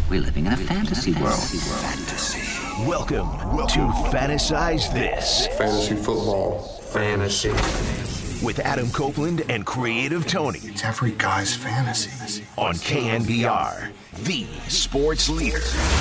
We're living in a fantasy world. Welcome to Fantasize This. Fantasy football. Fantasy. With Adam Copeland and Creative Tony. It's every guy's fantasy. On KNBR, the sports leader.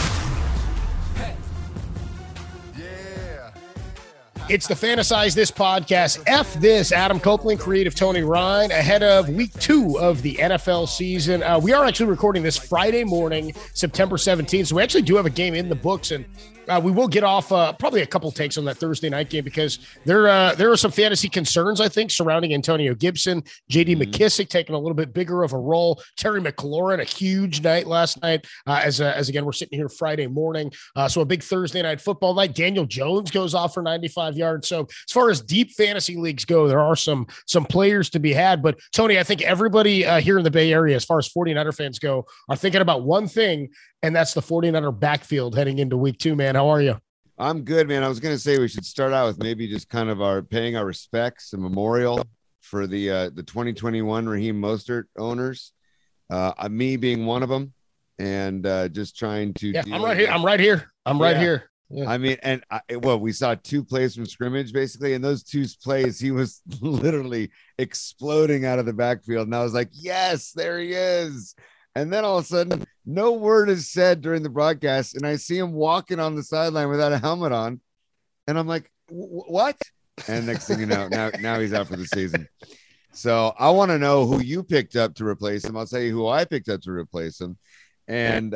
It's the Fantasize This podcast. F this, Adam Copeland, Creative Tony Ryan, ahead of week 2 of the NFL season. We are actually recording this Friday morning, September 17th, so we actually do have a game in the books, and we will get off probably a couple takes on that Thursday night game because there are some fantasy concerns, I think, surrounding Antonio Gibson, J.D. McKissick taking a little bit bigger of a role, Terry McLaurin, a huge night last night, as again, we're sitting here Friday morning, so a big Thursday night football night. Daniel Jones goes off for 95 yards. So as far as deep fantasy leagues go, there are some players to be had. But, Tony, I think everybody here in the Bay Area, as far as 49er fans go, are thinking about one thing, and that's the 49er backfield heading into week 2, man. How are you? I'm good, man. I was going to say we should start out with maybe just kind of paying our respects, a memorial for the 2021 Raheem Mostert owners, me being one of them, and just trying to. Yeah, I'm right here. Yeah. I mean, and we saw 2 plays from scrimmage, basically, and those 2 plays, he was literally exploding out of the backfield, and I was like, yes, there he is. And then all of a sudden, no word is said during the broadcast, and I see him walking on the sideline without a helmet on, and I'm like, what? And next thing you know, now he's out for the season. So I want to know who you picked up to replace him. I'll tell you who I picked up to replace him. And,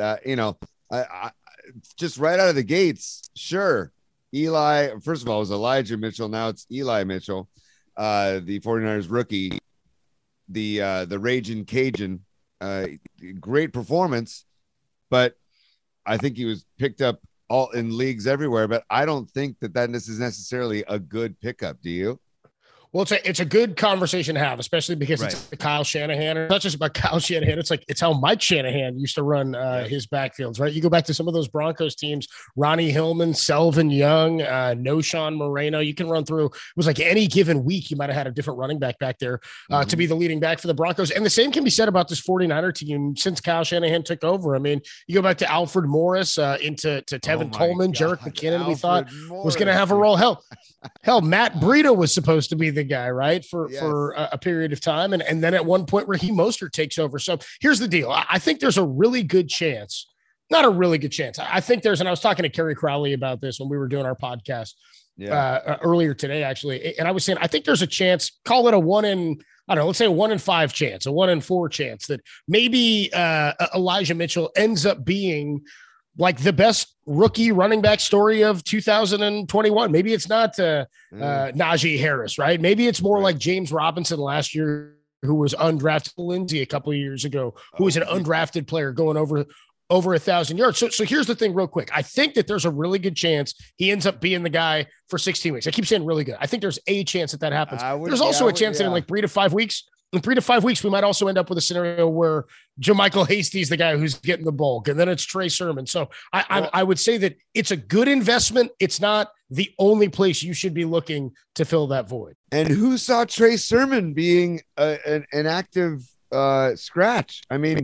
I just right out of the gates, sure. Eli, first of all, it was Elijah Mitchell. Now it's Eli Mitchell, the 49ers rookie, the Raging Cajun. Great performance, but I think he was picked up all in leagues everywhere, but I don't think that this is necessarily a good pickup. Do you? Well, it's a good conversation to have, especially because It's Kyle Shanahan. It's not just about Kyle Shanahan. It's how Mike Shanahan used to run his backfields, right? You go back to some of those Broncos teams, Ronnie Hillman, Selvin Young, Noshawn Moreno. You can run through. It was like any given week, you might have had a different running back there to be the leading back for the Broncos. And the same can be said about this 49er team since Kyle Shanahan took over. I mean, you go back to Alfred Morris, into Tevin Coleman, Jerick McKinnon, we thought was going to have a role. Hell, Matt Breida was supposed to be the guy, right, for a period of time. And then at one point Raheem Mostert takes over. So here's the deal. I think there's a really good chance, not a really good chance. I think and I was talking to Kerry Crowley about this when we were doing our podcast earlier today, actually. And I was saying, I think there's a chance, call it a 1 in, I don't know, let's say a 1 in 5 chance, a 1 in 4 chance that maybe Elijah Mitchell ends up being like the best rookie running back story of 2021. Maybe it's not Najee Harris, right? Maybe it's more like James Robinson last year, who was undrafted, Lindsay a couple of years ago, who was an undrafted player going over 1,000 yards. So here's the thing real quick. I think that there's a really good chance he ends up being the guy for 16 weeks. I keep saying really good. I think there's a chance that happens. There's also a chance that in like 3 to 5 weeks, in 3 to 5 weeks, we might also end up with a scenario where JaMychal Hasty is the guy who's getting the bulk, and then it's Trey Sermon. So I would say that it's a good investment. It's not the only place you should be looking to fill that void. And who saw Trey Sermon being an active scratch? I mean,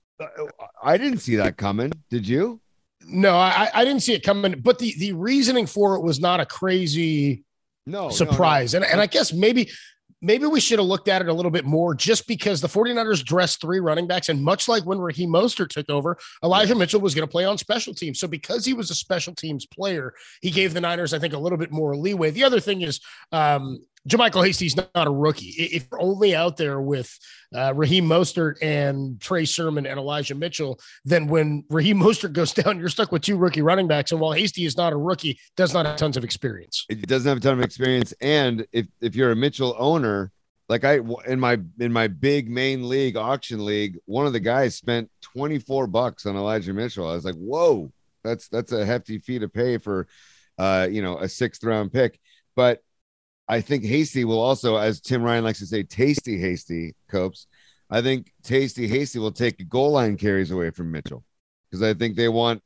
I didn't see that coming. Did you? No, I didn't see it coming. But the reasoning for it was not a crazy surprise. No. And I guess maybe we should have looked at it a little bit more, just because the 49ers dressed 3 running backs. And much like when Raheem Mostert took over, Elijah Mitchell was going to play on special teams. So because he was a special teams player, he gave the Niners, I think, a little bit more leeway. The other thing is JaMychal Hasty's not a rookie. If you're only out there with Raheem Mostert and Trey Sermon and Elijah Mitchell, then when Raheem Mostert goes down, you're stuck with 2 rookie running backs. And while Hasty is not a rookie, does not have tons of experience. It doesn't have a ton of experience. And if you're a Mitchell owner, like in my big main league, auction league, one of the guys spent $24 on Elijah Mitchell. I was like, whoa, that's a hefty fee to pay for a 6th round pick. But I think Hasty will also, as Tim Ryan likes to say, tasty Hasty, Copes. I think tasty Hasty will take goal line carries away from Mitchell, because I think they want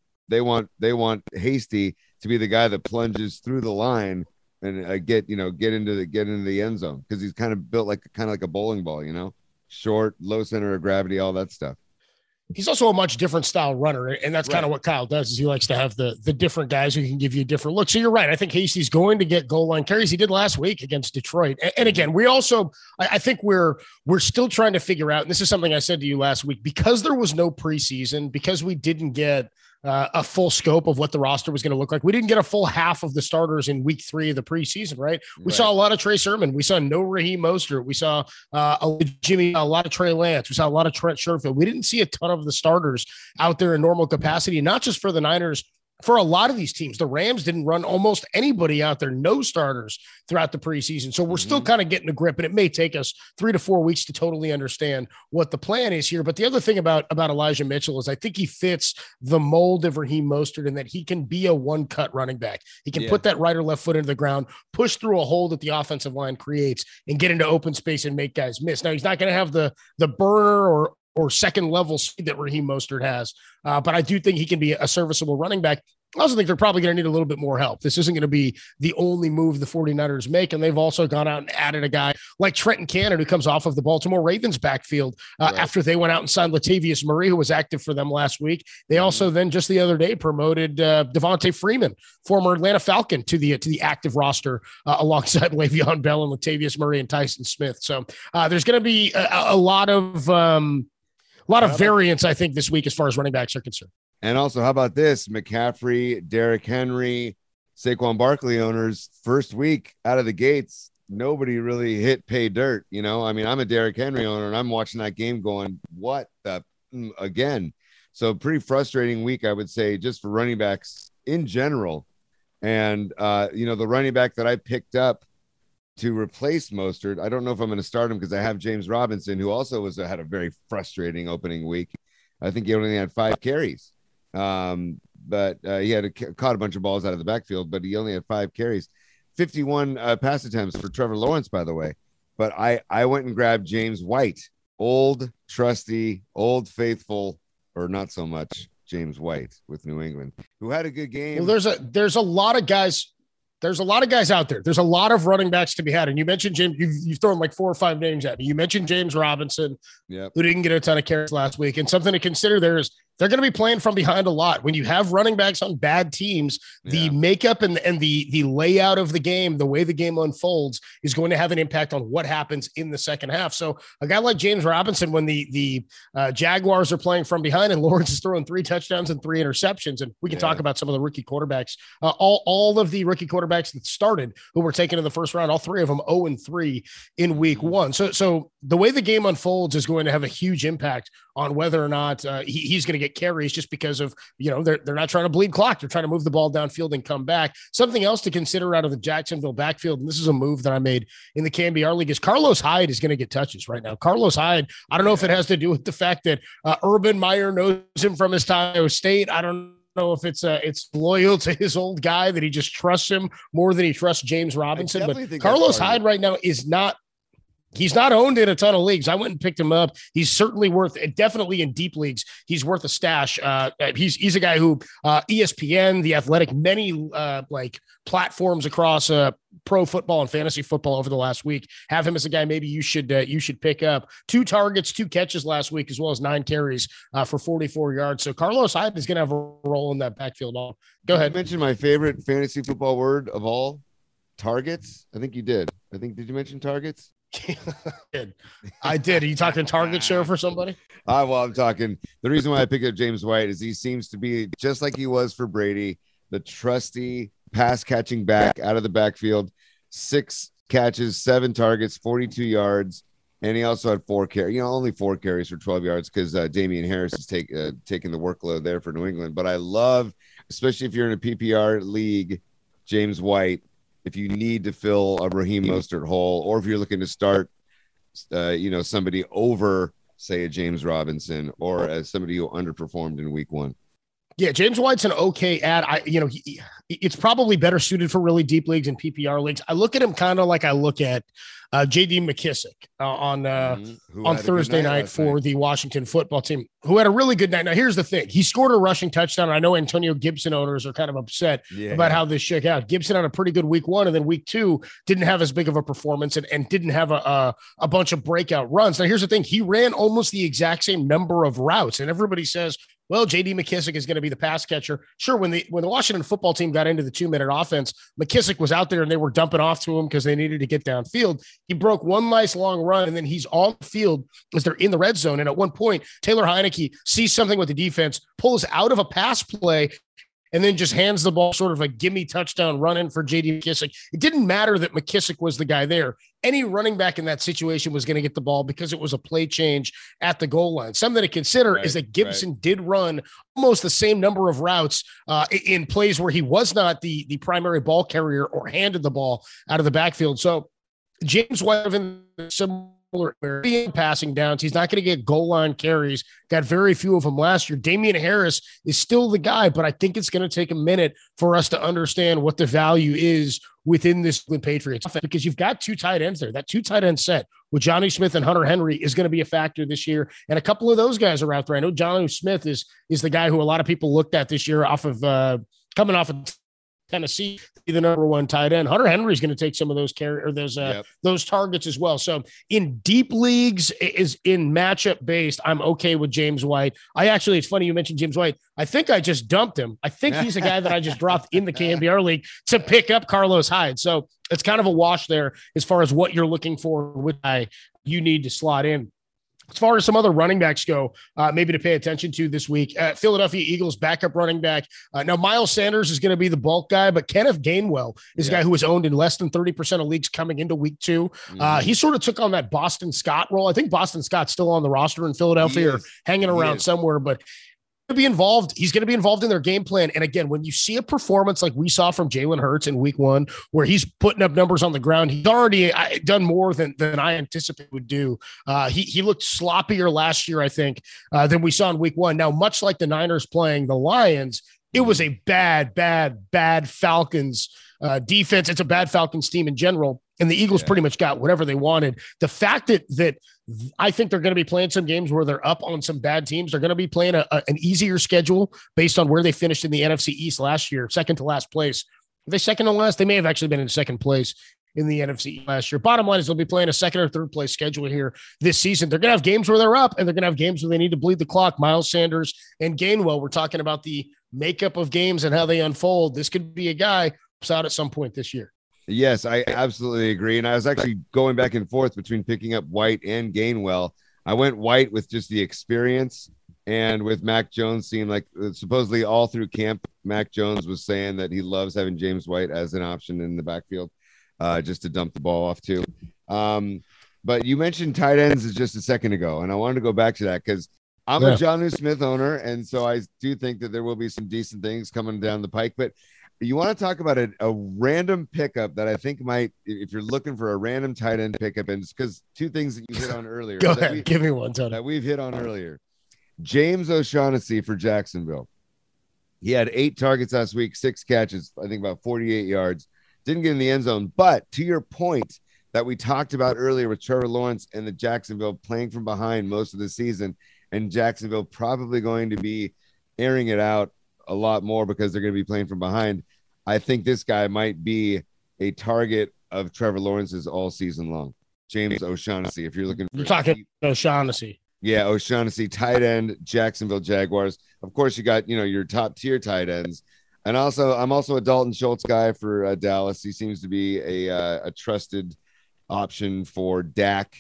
Hasty to be the guy that plunges through the line and get into the end zone, because he's kind of built like a bowling ball, short, low center of gravity, all that stuff. he's also a much different style runner. And that's kind of what Kyle does, is he likes to have the different guys who can give you a different look. So you're right. I think Hasty's going to get goal line carries. He did last week against Detroit. And again, we also, I think we're still trying to figure out, and this is something I said to you last week, because there was no preseason, because we didn't get a full scope of what the roster was going to look like. We didn't get a full half of the starters in week 3 of the preseason, right? We saw a lot of Trey Sermon. We saw no Raheem Mostert. We saw a lot of Trey Lance. We saw a lot of Trent Sherfield. We didn't see a ton of the starters out there in normal capacity, not just for the Niners, for a lot of these teams. The Rams didn't run almost anybody out there, no starters throughout the preseason. So we're still kind of getting a grip, and it may take us 3 to 4 weeks to totally understand what the plan is here. But the other thing about Elijah Mitchell is I think he fits the mold of Raheem Mostert in that he can be a one-cut running back. He can put that right or left foot into the ground, push through a hole that the offensive line creates, and get into open space and make guys miss. Now, he's not going to have the burner or second level speed that Raheem Mostert has. But I do think he can be a serviceable running back. I also think they're probably going to need a little bit more help. This isn't going to be the only move the 49ers make. And they've also gone out and added a guy like Trenton Cannon, who comes off of the Baltimore Ravens backfield after they went out and signed Latavius Murray, who was active for them last week. They also then just the other day promoted Devontae Freeman, former Atlanta Falcon, to the active roster alongside Le'Veon Bell and Latavius Murray and Tyson Smith. So there's going to be a lot of variance, I think, this week as far as running backs are concerned. And also, how about this? McCaffrey, Derrick Henry, Saquon Barkley owners, first week out of the gates, nobody really hit pay dirt. You know, I mean, I'm a Derrick Henry owner, and I'm watching that game going, what the again? So pretty frustrating week, I would say, just for running backs in general. And, the running back that I picked up to replace Mostert, I don't know if I'm going to start him because I have James Robinson, who also had a very frustrating opening week. I think he only had 5 carries. But he had caught a bunch of balls out of the backfield, but he only had 5 carries, 51 pass attempts for Trevor Lawrence, by the way. But I went and grabbed James White, old, trusty, old faithful, or not so much James White with New England, who had a good game. Well, there's a lot of guys. There's a lot of guys out there. There's a lot of running backs to be had. And you mentioned James, you've thrown like 4 or 5 names at me. You mentioned James Robinson, who didn't get a ton of carries last week. And something to consider there is they're going to be playing from behind a lot. When you have running backs on bad teams, the makeup and the layout of the game, the way the game unfolds, is going to have an impact on what happens in the second half. So a guy like James Robinson, when the Jaguars are playing from behind and Lawrence is throwing 3 touchdowns and 3 interceptions, and we can talk about some of the rookie quarterbacks, all of the rookie quarterbacks that started who were taken in the first round, all 3 of them 0-3 in week 1. So the way the game unfolds is going to have a huge impact on whether or not he's going to get carries, just because of, they're not trying to bleed clock. They're trying to move the ball downfield and come back. Something else to consider out of the Jacksonville backfield, and this is a move that I made in the KNBR League, is Carlos Hyde is going to get touches right now. Carlos Hyde, I don't know if it has to do with the fact that Urban Meyer knows him from his time at Ohio State. I don't know if it's loyal to his old guy that he just trusts him more than he trusts James Robinson. But Carlos Hyde right now he's not owned in a ton of leagues. I went and picked him up. He's certainly definitely in deep leagues, he's worth a stash. He's a guy who ESPN, The Athletic, many platforms across pro football and fantasy football over the last week have him as a guy maybe you should pick up. 2 targets, 2 catches last week, as well as 9 carries for 44 yards. So Carlos Hyde is going to have a role in that backfield. Go ahead. You mentioned my favorite fantasy football word of all, targets. I think you did. Did you mention targets? I did. Are you talking target share for somebody? Well, I'm talking. The reason why I picked up James White is he seems to be just like he was for Brady, the trusty pass catching back out of the backfield. 6 catches, 7 targets, 42 yards, and he also had 4 carries. Only 4 carries for 12 yards because Damian Harris is taking the workload there for New England. But I love, especially if you're in a PPR league, James White. If you need to fill a Raheem Mostert hole, or if you're looking to start, somebody over, say, a James Robinson, or as somebody who underperformed in week 1. Yeah, James White's an okay ad. It's probably better suited for really deep leagues and PPR leagues. I look at him kind of like I look at J.D. McKissick on Thursday night for the Washington football team, who had a really good night. Now, here's the thing. He scored a rushing touchdown. I know Antonio Gibson owners are kind of upset about how this shook out. Gibson had a pretty good week 1, and then week 2 didn't have as big of a performance and didn't have a bunch of breakout runs. Now, here's the thing. He ran almost the exact same number of routes, and everybody says, well, J.D. McKissick is going to be the pass catcher. Sure, when the Washington football team got into the 2-minute offense, McKissick was out there and they were dumping off to him because they needed to get downfield. He broke one nice long run, and then he's on the field as they're in the red zone. And at one point, Taylor Heineke sees something with the defense, pulls out of a pass play, and then just hands the ball, sort of a gimme touchdown run in for J.D. McKissick. It didn't matter that McKissick was the guy there. Any running back in that situation was going to get the ball because it was a play change at the goal line. Something to consider is that Gibson did run almost the same number of routes in plays where he was not the primary ball carrier or handed the ball out of the backfield. So James White in similar passing downs. He's not going to get goal line carries. Got very few of them last year. Damian Harris is still the guy, but I think it's going to take a minute for us to understand what the value is within this Patriots, because you've got 2 tight ends there. That 2 tight end set with Johnny Smith and Hunter Henry is going to be a factor this year. And a couple of those guys are out there. I know Johnny Smith is the guy who a lot of people looked at this year off of coming off of Tennessee, the number 1 tight end. Hunter Henry is going to take some of those those targets as well. So in deep leagues, is in matchup based, I'm okay with James White. It's funny you mentioned James White. I think I just dumped him. I think he's a guy that I just dropped in the KNBR league to pick up Carlos Hyde. So it's kind of a wash there as far as what you're looking for, which you need to slot in. As far as some other running backs go, maybe to pay attention to this week, Philadelphia Eagles backup running back. Now, Miles Sanders is going to be the bulk guy, but Kenneth Gainwell is a guy who was owned in less than 30% of leagues coming into week 2. He sort of took on that Boston Scott role. I think Boston Scott's still on the roster in Philadelphia or hanging around somewhere, but be involved. He's going to be involved in their game plan. And again, when you see a performance like we saw from Jalen Hurts in week 1, where he's putting up numbers on the ground, he's already done more than I anticipated would do. He looked sloppier last year, I think, than we saw in week 1. Now, much like the Niners playing the Lions, it was a bad Falcons defense. It's a bad Falcons team in general. And the Eagles pretty much got whatever they wanted. The fact that I think they're going to be playing some games where they're up on some bad teams. They're going to be playing an easier schedule based on where they finished in the NFC East last year, second to last place. Are they second to last? They may have actually been in second place in the NFC last year. Bottom line is they'll be playing a second or third place schedule here this season. They're going to have games where they're up, and they're going to have games where they need to bleed the clock. Miles Sanders and Gainwell, we're talking about the makeup of games and how they unfold. This could be a guy who's out at some point this year. Yes, I absolutely agree. And I was actually going back and forth between picking up White and Gainwell. I went White with just the experience, and with Mac Jones seemed like supposedly all through camp, Mac Jones was saying that he loves having James White as an option in the backfield just to dump the ball off to. But you mentioned tight ends just a second ago, and I wanted to go back to that because I'm a Jonnu Smith owner, and so I do think that there will be some decent things coming down the pike. But you want to talk about a random pickup that I think might, if you're looking for a random tight end pickup, and it's because 2 things that you hit on earlier. Go ahead, give me one, Tony. That we've hit on earlier. James O'Shaughnessy for Jacksonville. He had 8 targets last week, 6 catches, I think about 48 yards. Didn't get in the end zone. But to your point that we talked about earlier with Trevor Lawrence and the Jacksonville playing from behind most of the season, and Jacksonville probably going to be airing it out a lot more because they're going to be playing from behind. I think this guy might be a target of Trevor Lawrence's all season long. James O'Shaughnessy, if you're looking for. You're talking O'Shaughnessy. Yeah, O'Shaughnessy, tight end, Jacksonville Jaguars. Of course, you got, your top tier tight ends. And also, I'm also a Dalton Schultz guy for Dallas. He seems to be a trusted option for Dak.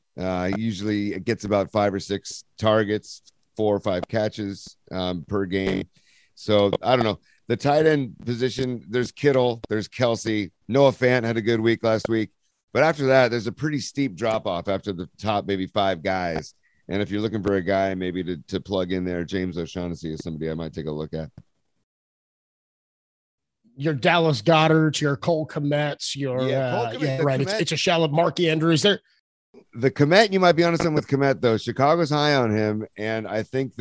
Usually it gets about 5 or 6 targets, 4 or 5 catches per game. So I don't know. The tight end position, there's Kittle, there's Kelsey. Noah Fant had a good week last week. But after that, there's a pretty steep drop-off after the top maybe 5 guys. And if you're looking for a guy maybe to plug in there, James O'Shaughnessy is somebody I might take a look at. Your Dallas Goederts, your Cole Kmets, right. Kmet. It's a shell of Mark Andrews. There, the Kmet, you might be honest with Kmet though. Chicago's high on him, and I think that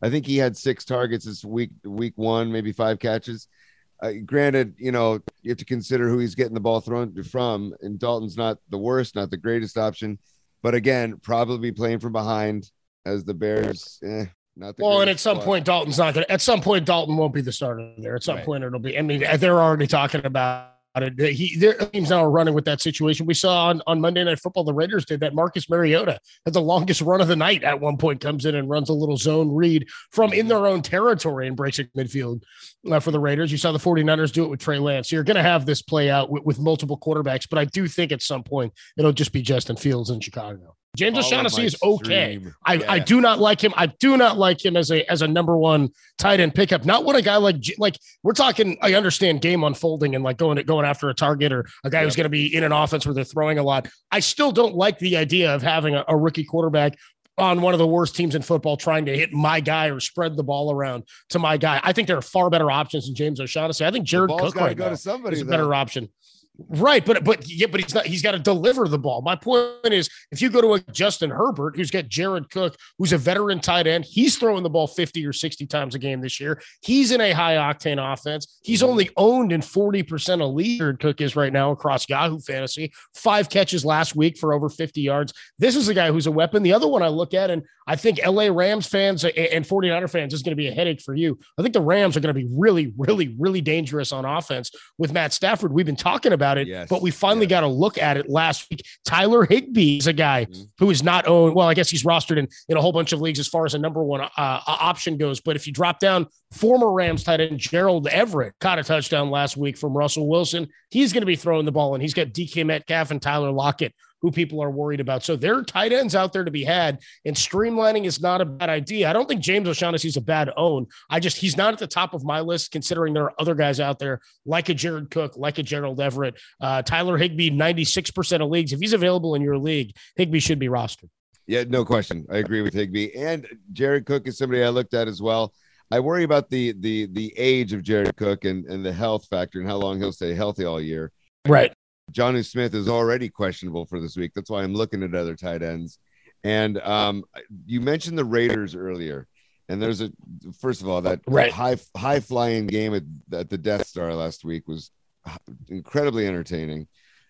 I think he had 6 targets this week 1, maybe 5 catches. Granted, you have to consider who he's getting the ball thrown from, and Dalton's not the worst, not the greatest option, but again, probably playing from behind as the Bears. Not the well, and at some squad. point, Dalton's not going to. At some point, Dalton won't be the starter there. At some point, it'll be. I mean, they're already talking about it. Their teams now are running with that situation. We saw on Monday Night Football, the Raiders did that. Marcus Mariota had the longest run of the night at one point, comes in and runs a little zone read from in their own territory and breaks it midfield for the Raiders. You saw the 49ers do it with Trey Lance. So you're going to have this play out with multiple quarterbacks, but I do think at some point it'll just be Justin Fields in Chicago. James O'Shaughnessy is okay. I do not like him. I do not like him as a number one tight end pickup. Not what a guy like we're talking. I understand game unfolding and like going after a target or a guy who's going to be in an offense where they're throwing a lot. I still don't like the idea of having a rookie quarterback on one of the worst teams in football trying to hit my guy or spread the ball around to my guy. I think there are far better options than James O'Shaughnessy. I think Jared Cook right now is a better option. Right, but he's not. He's got to deliver the ball. My point is, if you go to a Justin Herbert, who's got Jared Cook, who's a veteran tight end, he's throwing the ball 50 or 60 times a game this year. He's in a high octane offense. He's only owned in 40% of league. Jared Cook is right now across Yahoo Fantasy. 5 catches last week for over 50 yards. This is a guy who's a weapon. The other one I look at, and I think LA Rams fans and 49er fans is going to be a headache for you. I think the Rams are going to be really, really, really dangerous on offense with Matt Stafford. We've been talking about it, but we finally got to look at it last week. Tyler Higbee is a guy who is not owned. Well, I guess he's rostered in a whole bunch of leagues as far as a number one option goes. But if you drop down, former Rams tight end Gerald Everett caught a touchdown last week from Russell Wilson. He's going to be throwing the ball, and he's got DK Metcalf and Tyler Lockett, who people are worried about. So there are tight ends out there to be had, and streamlining is not a bad idea. I don't think James O'Shaughnessy is a bad own. He's not at the top of my list, considering there are other guys out there like a Jared Cook, like a Gerald Everett. Tyler Higbee, 96% of leagues. If he's available in your league, Higbee should be rostered. Yeah, no question. I agree with Higbee. And Jared Cook is somebody I looked at as well. I worry about the age of Jared Cook and the health factor and how long he'll stay healthy all year. Right. Jonnu Smith is already questionable for this week. That's why I'm looking at other tight ends. And you mentioned the Raiders earlier, and first of all, that high flying game at the Death Star last week was incredibly entertaining.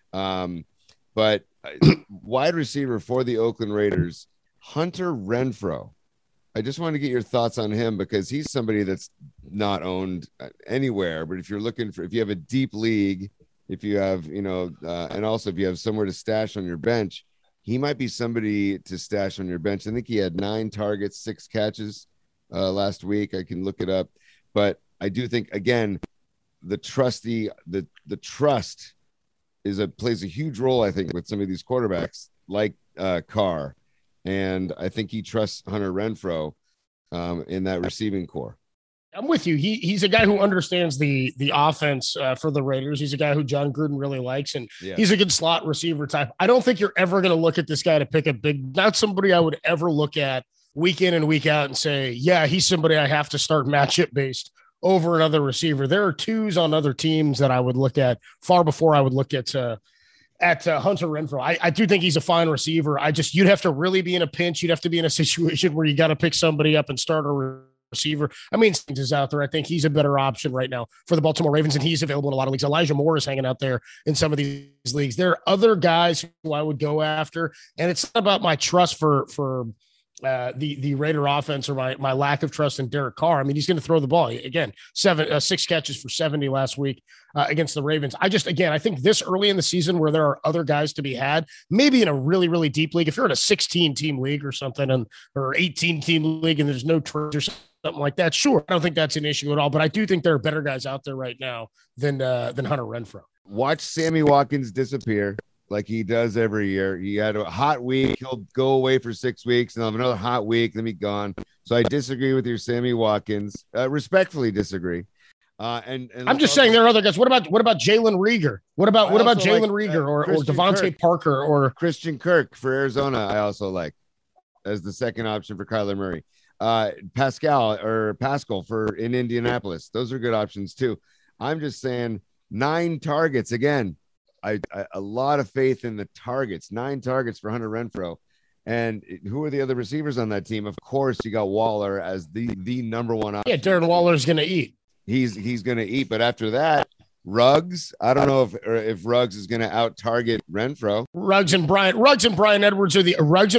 But wide receiver for the Oakland Raiders, Hunter Renfrow. I just want to get your thoughts on him because he's somebody that's not owned anywhere. But if you have a deep league, if you have, and also if you have somewhere to stash on your bench, he might be somebody to stash on your bench. I think he had 9 targets, 6 catches last week. I can look it up, but I do think again, the trust plays a huge role. I think with some of these quarterbacks like Carr, and I think he trusts Hunter Renfrow in that receiving core. I'm with you. He's a guy who understands the offense for the Raiders. He's a guy who John Gruden really likes, and he's a good slot receiver type. I don't think you're ever going to look at this guy to pick a not somebody I would ever look at week in and week out and say, yeah, he's somebody I have to start matchup based over another receiver. There are 2s on other teams that I would look at far before I would look at Hunter Renfrow. I do think he's a fine receiver. You'd have to really be in a pinch. You'd have to be in a situation where you got to pick somebody up and start a receiver. I mean, is out there. I think he's a better option right now for the Baltimore Ravens, and he's available in a lot of leagues. Elijah Moore is hanging out there in some of these leagues. There are other guys who I would go after, and it's not about my trust for the Raider offense or my lack of trust in Derek Carr. I mean, he's going to throw the ball again. 6 catches for 70 last week against the Ravens. I think this early in the season where there are other guys to be had, maybe in a really, really deep league, if you're in a 16 team league or something, or 18 team league, and there's no trades or something like that. Sure. I don't think that's an issue at all, but I do think there are better guys out there right now than Hunter Renfrow. Watch Sammy Watkins disappear like he does every year. He had a hot week. He'll go away for 6 weeks and have another hot week, then be gone. So I disagree with your Sammy Watkins. Respectfully disagree. And I'm just saying there are other guys. What about Jalen Rieger? What about Jalen Rieger or Devontae Parker or Christian Kirk for Arizona? I also like as the second option for Kyler Murray. Pascal for in Indianapolis. Those are good options too. I'm just saying 9 targets again. I a lot of faith in the targets. 9 targets for Hunter Renfrow, And who are the other receivers on that team? Of course, you got Waller as the number one option. Yeah, Darren Waller's going to eat. He's going to eat. But after that, Ruggs, I don't know if Ruggs is going to out target Renfro. Ruggs and Brian Edwards are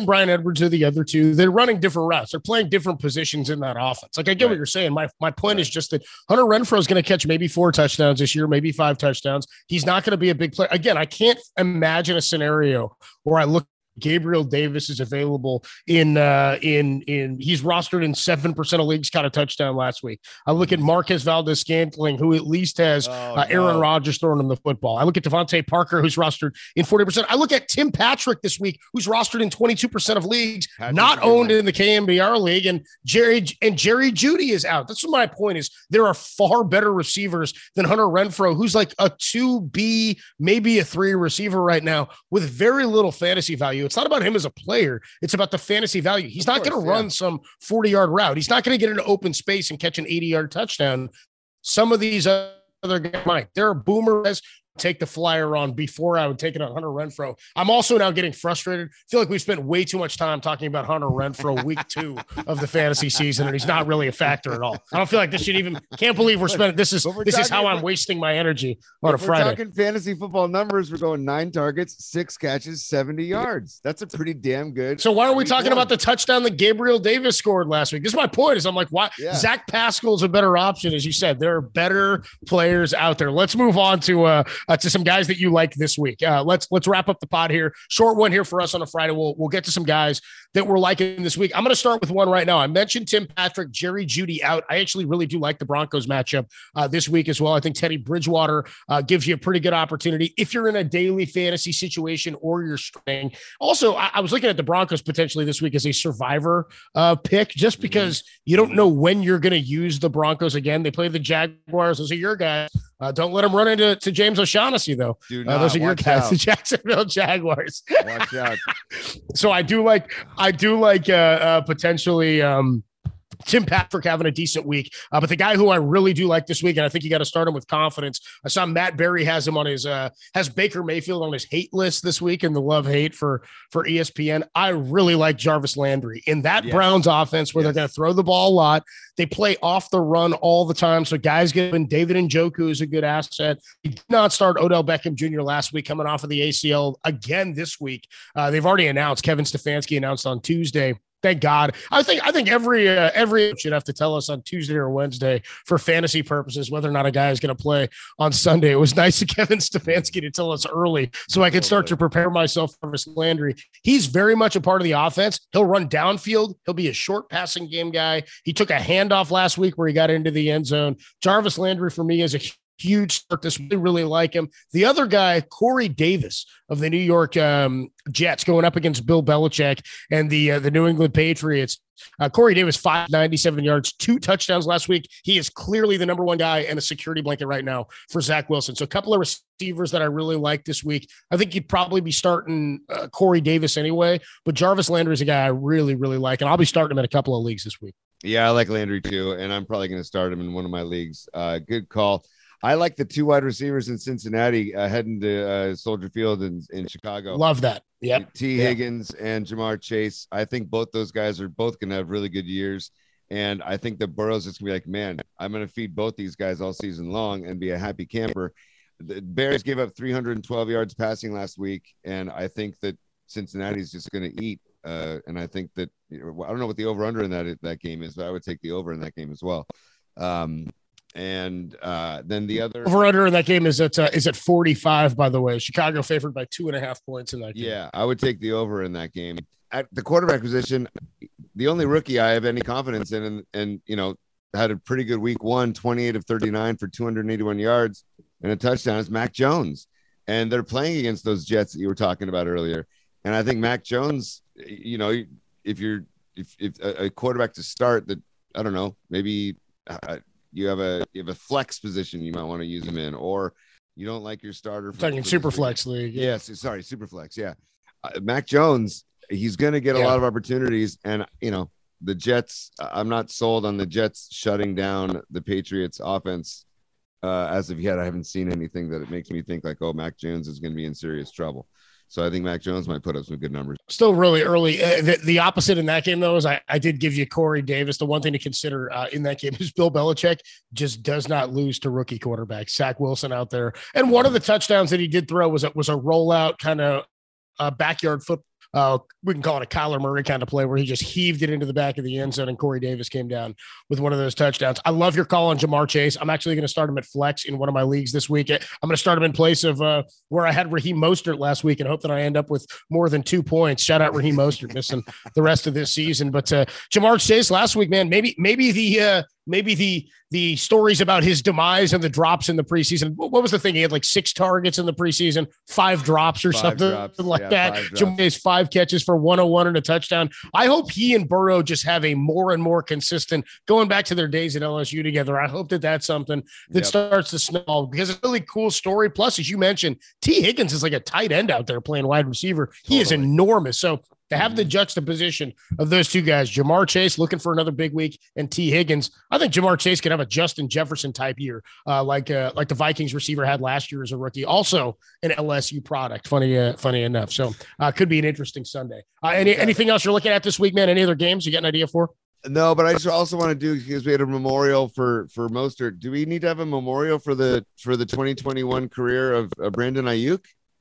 the other two. They're running different routes. They're playing different positions in that offense. Like I get what you're saying. My point is just that Hunter Renfro is going to catch maybe 4 touchdowns this year, maybe 5 touchdowns. He's not going to be a big player. Again, I can't imagine a scenario where I look. Gabriel Davis is available in he's rostered in 7% of leagues, caught a touchdown last week. I look at Marquez Valdes-Scantling, who at least has Aaron Rodgers throwing him the football. I look at Devontae Parker, who's rostered in 40%. I look at Tim Patrick this week, who's rostered in 22% of leagues, not owned in the KNBR league, and Jerry Jeudy is out. That's what my point is. There are far better receivers than Hunter Renfro, who's like a 2B, maybe a 3 receiver right now with very little fantasy value. It's not about him as a player. It's about the fantasy value. He's not going to run some 40-yard route. He's not going to get into open space and catch an 80-yard touchdown. Some of these other guys might. There are boomers take the flyer on before I would take it on Hunter Renfro. I'm also now getting frustrated. I feel like we've spent way too much time talking about Hunter Renfro week 2 of the fantasy season, and he's not really a factor at all. I don't feel like this should even, can't believe we're spending, this is how I'm wasting my energy on a Friday. We're talking fantasy football numbers. We're going 9 targets, 6 catches, 70 yards. That's a pretty damn good. So why are we talking about the touchdown that Gabriel Davis scored last week? This is my point is I'm like, why? Yeah. Zach Pascal's a better option. As you said, there are better players out there. Let's move on to some guys that you like this week. Let's wrap up the pod here. Short one here for us on a Friday. We'll get to some guys that we're liking this week. I'm going to start with one right now. I mentioned Tim Patrick, Jerry Jeudy out. I actually really do like the Broncos matchup this week as well. I think Teddy Bridgewater gives you a pretty good opportunity if you're in a daily fantasy situation or you're string. Also, I was looking at the Broncos potentially this week as a survivor pick, just because you don't know when you're going to use the Broncos again. They play the Jaguars. Those are your guys. Don't let them run into James O'Shaughnessy, though. Those are your guys, the Jacksonville Jaguars. Watch out. So I do like potentially Tim Patrick having a decent week. But the guy who I really do like this week, and I think you got to start him with confidence. I saw Matt Berry has him on his has Baker Mayfield on his hate list this week in the love-hate for ESPN. I really like Jarvis Landry in that Browns offense where they're going to throw the ball a lot. They play off the run all the time. So guys given David Njoku is a good asset. He did not start Odell Beckham Jr. last week, coming off of the ACL again this week. They've already announced, Kevin Stefanski announced on Tuesday. Thank God. I think every should have to tell us on Tuesday or Wednesday for fantasy purposes whether or not a guy is going to play on Sunday. It was nice of Kevin Stefanski to tell us early so I could start to prepare myself for Jarvis Landry. He's very much a part of the offense. He'll run downfield. He'll be a short passing game guy. He took a handoff last week where he got into the end zone. Jarvis Landry for me is a huge start this week. Really like him. The other guy, Corey Davis of the New York Jets, going up against Bill Belichick and the New England Patriots. Corey Davis, 597 yards, 2 touchdowns last week. He is clearly the number 1 guy and a security blanket right now for Zach Wilson. So a couple of receivers that I really like this week. I think you'd probably be starting Corey Davis anyway, but Jarvis Landry is a guy I really, really like, and I'll be starting him in a couple of leagues this week. Yeah, I like Landry too, and I'm probably going to start him in one of my leagues. Good call. I like the 2 wide receivers in Cincinnati heading to Soldier Field in Chicago. Love that. Yeah. T. Higgins and Jamar Chase. I think both those guys are both going to have really good years. And I think that Burrow's just going to be like, man, I'm going to feed both these guys all season long and be a happy camper. The Bears gave up 312 yards passing last week. And I think that Cincinnati's just going to eat. And I think that, I don't know what the over-under in that game is, but I would take the over in that game as well. And then the other over-under in that game is at 45, by the way. Chicago favored by 2.5 points in that game. Yeah, I would take the over in that game. At the quarterback position, the only rookie I have any confidence in and had a pretty good week 1, 28 of 39 for 281 yards and a touchdown is Mac Jones. And they're playing against those Jets that you were talking about earlier. And I think Mac Jones, if a quarterback to start that, I don't know, maybe you have a flex position you might want to use him in, or you don't like your starter. Talking super flex league. Yes, sorry, super flex. Yeah, Mac Jones, he's going to get a lot of opportunities, and the Jets. I'm not sold on the Jets shutting down the Patriots offense as of yet. I haven't seen anything that it makes me think like, oh, Mac Jones is going to be in serious trouble. So I think Mac Jones might put up some good numbers. Still really early. The opposite in that game, though, is I did give you Corey Davis. The one thing to consider in that game is Bill Belichick just does not lose to rookie quarterbacks. Zach Wilson out there. And one of the touchdowns that he did throw was a rollout kind of backyard football. We can call it a Kyler Murray kind of play where he just heaved it into the back of the end zone and Corey Davis came down with one of those touchdowns. I love your call on Jamar Chase. I'm actually going to start him at flex in one of my leagues this week. I'm going to start him in place of where I had Raheem Mostert last week and hope that I end up with more than 2 points. Shout out Raheem Mostert missing the rest of this season. But Jamar Chase last week, man, maybe the stories about his demise and the drops in the preseason. What was the thing? He had like 6 targets in the preseason, 5 drops or something like that. Jamar Chase 5 catches for 101 and a touchdown. I hope he and Burrow just have a more and more consistent, going back to their days at LSU together. I hope that that's something that starts to snowball because it's a really cool story. Plus, as you mentioned, T. Higgins is like a tight end out there playing wide receiver. He is enormous. So to have the juxtaposition of those two guys, Jamar Chase looking for another big week and T. Higgins, I think Jamar Chase could have a Justin Jefferson type year, like the Vikings receiver had last year as a rookie. Also an LSU product, funny enough. So could be an interesting Sunday. Anything else you're looking at this week, man? Any other games you got an idea for? No, but I just also want to do, because we had a memorial for Mostert. Do we need to have a memorial for the 2021 career of Brandon Ayuk?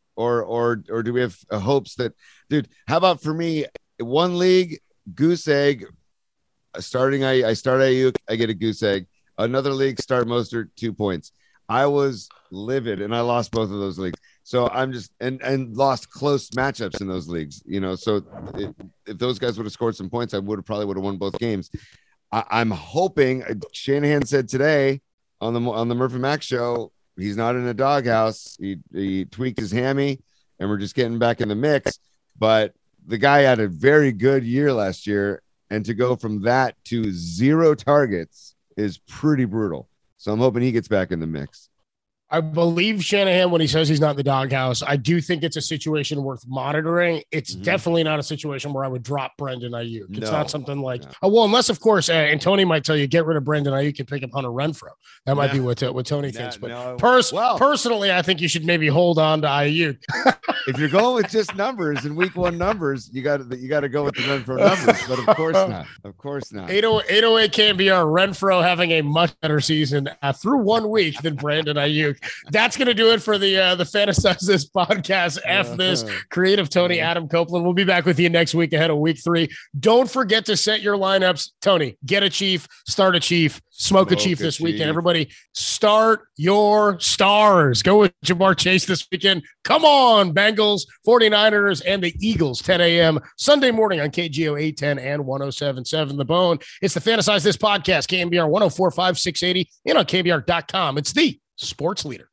Or do we have hopes that, dude, how about for me, one league, goose egg, I start Ayuk, I get a goose egg. Another league, start Mostert, 2 points. I was livid and I lost both of those leagues. So I'm just, and lost close matchups in those leagues, so if those guys would have scored some points, I probably would have won both games. I'm hoping, Shanahan said today on the Murphy Mac show, he's not in a doghouse. He tweaked his hammy, and we're just getting back in the mix. But the guy had a very good year last year, and to go from that to 0 targets is pretty brutal. So I'm hoping he gets back in the mix. I believe Shanahan when he says he's not in the doghouse. I do think it's a situation worth monitoring. It's definitely not a situation where I would drop Brendan Ayuk. It's not something like, unless, of course, and Tony might tell you, get rid of Brendan Ayuk and pick up Hunter Renfrow. That might be what Tony thinks. But personally, I think you should maybe hold on to Ayuk. If you're going with just numbers and week 1 numbers, you got to go with the Renfrow numbers. But of course not. Of course not. 808 KNBR, Renfrow having a much better season through 1 week than Brandon Ayuk. That's going to do it for the Fantasize This podcast. F this. Creative Tony, Adam Copeland. We'll be back with you next week ahead of week 3. Don't forget to set your lineups. Tony, get a Chief, start a Chief, smoke a Chief this weekend. Everybody start your stars. Go with Jamar Chase this weekend. Come on, Bengals, 49ers, and the Eagles, 10 a.m. Sunday morning on KGO 810 and 107.7 The Bone. It's the Fantasize This podcast, KNBR 104.5, 680, and on KNBR.com. It's the sports leader.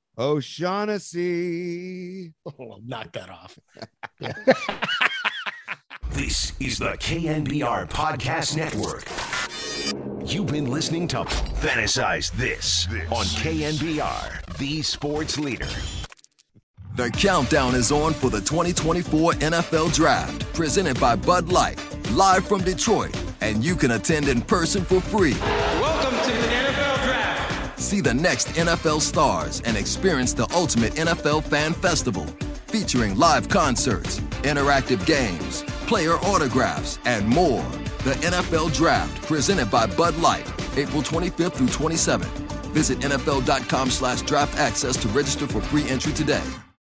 O'Shaughnessy. Oh, knock that off. This is the KNBR Podcast Network. You've been listening to Fantasize This on KNBR, the sports leader. The countdown is on for the 2024 NFL Draft, presented by Bud Light, live from Detroit, and you can attend in person for free. Welcome to the NFL Draft. See the next NFL stars and experience the ultimate NFL fan festival, featuring live concerts, interactive games, player autographs, and more. The NFL Draft, presented by Bud Light, April 25th through 27th. Visit NFL.com/draft access to register for free entry today.